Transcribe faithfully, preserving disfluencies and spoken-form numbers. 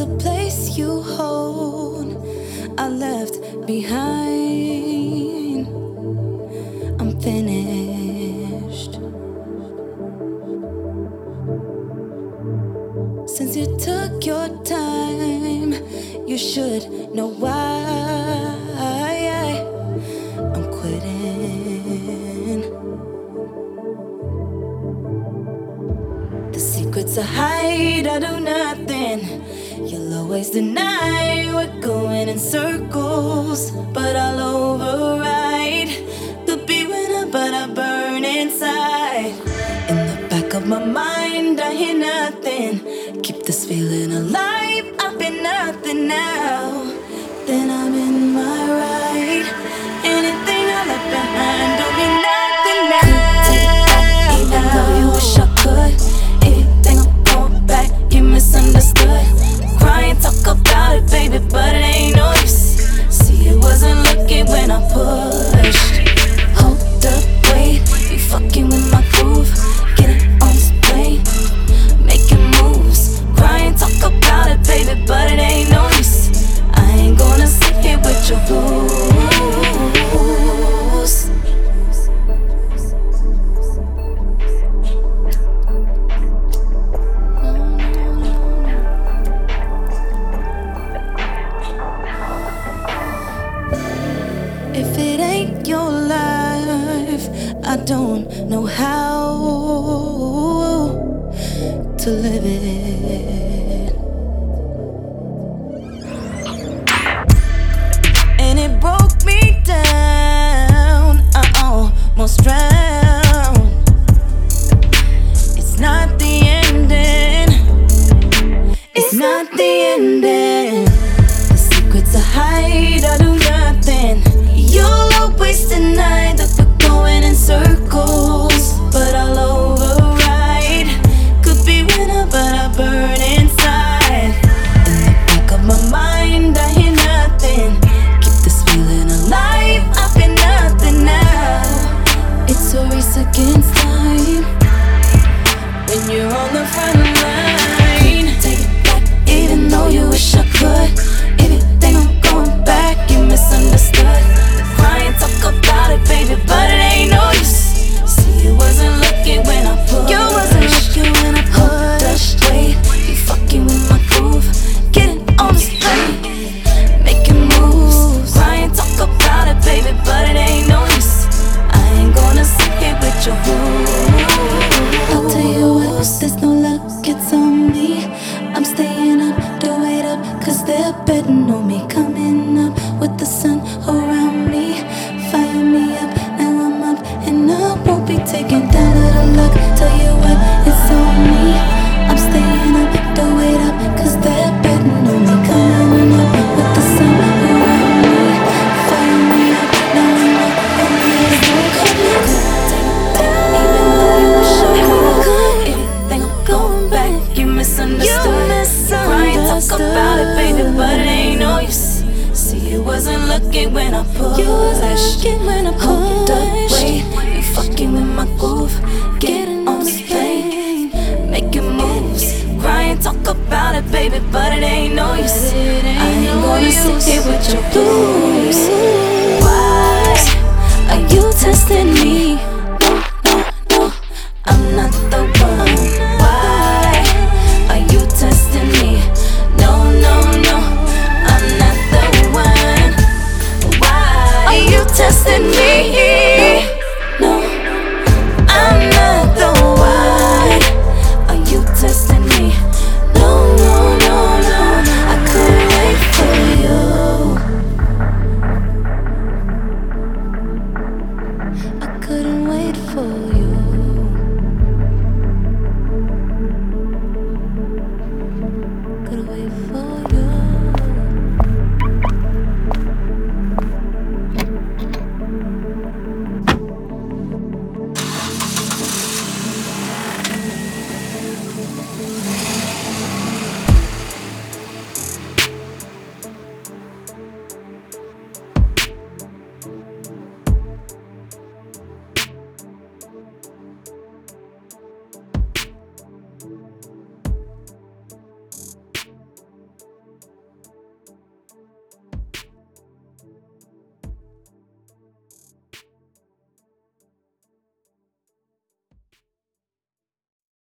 the place you hold, I left behind. I'm finished. Since you took your time, you should know why I'm quitting. The secrets I hide, I do nothing. You'll always deny we're going in circles, but I'll override. Could be winner, but I burn inside. In the back of my mind, I hear nothing. Keep this feeling alive, I've been nothing now. Then I'm in my right. Anything I left behind don't mean nothing now. Couldn't take it back, even though you wish I could. If you think I'm going back, you misunderstood. Crying, talk about it, baby, but it ain't no use. See, it wasn't looking when I pushed. Hold up, wait, you fucking with my groove. Get it on display, making moves. Crying, talk about it, baby, but it ain't no use. I ain't gonna sit here with your rules. If it ain't your life, I don't know how to live it. And it broke me down, I almost drowned. It's not the ending, it's not the ending. The secrets I hide, I do nothing. You'll always deny that we're going in circles, but I'll override. Could be winner, but I burn inside. In the back of my mind, I hear nothing. Keep this feeling alive, I've been nothing now. It's a race against time when you're on the front line. Take it back, even though you wish I could. If you think I'm going back, you misunderstood. Crying, talk about it, baby, but it ain't no use. See, you wasn't looking when I pushed. You wasn't looking when I pushed. Wait, you fucking with my groove. Get it on display, making moves. Crying, talk about it, baby, but it ain't no use. I ain't gonna sit here with your rules. I'll tell you what, there's no luck, it's on me. I'm staying up, do wait up, cause they're betting on me. Coming up with the sun around me, fire me up, now I'm up, and I won't be taking that little luck. Tell you what, it's on me. I'm staying up, do wait up, cause they're betting on me. Coming up with the sun around me, fire me up, now I'm up, and there's no coming. Even though you wish I could. If you think I'm going back, you misunderstood. Crying, talk about it, baby, but it ain't no use. See, you wasn't looking when I pushed. You wasn't looking when I pushed. Hold up, wait, you fucking with my groove. Get it on display, making moves. Crying, talk about it, baby, but it ain't no use. I ain't gonna sit here with your boo.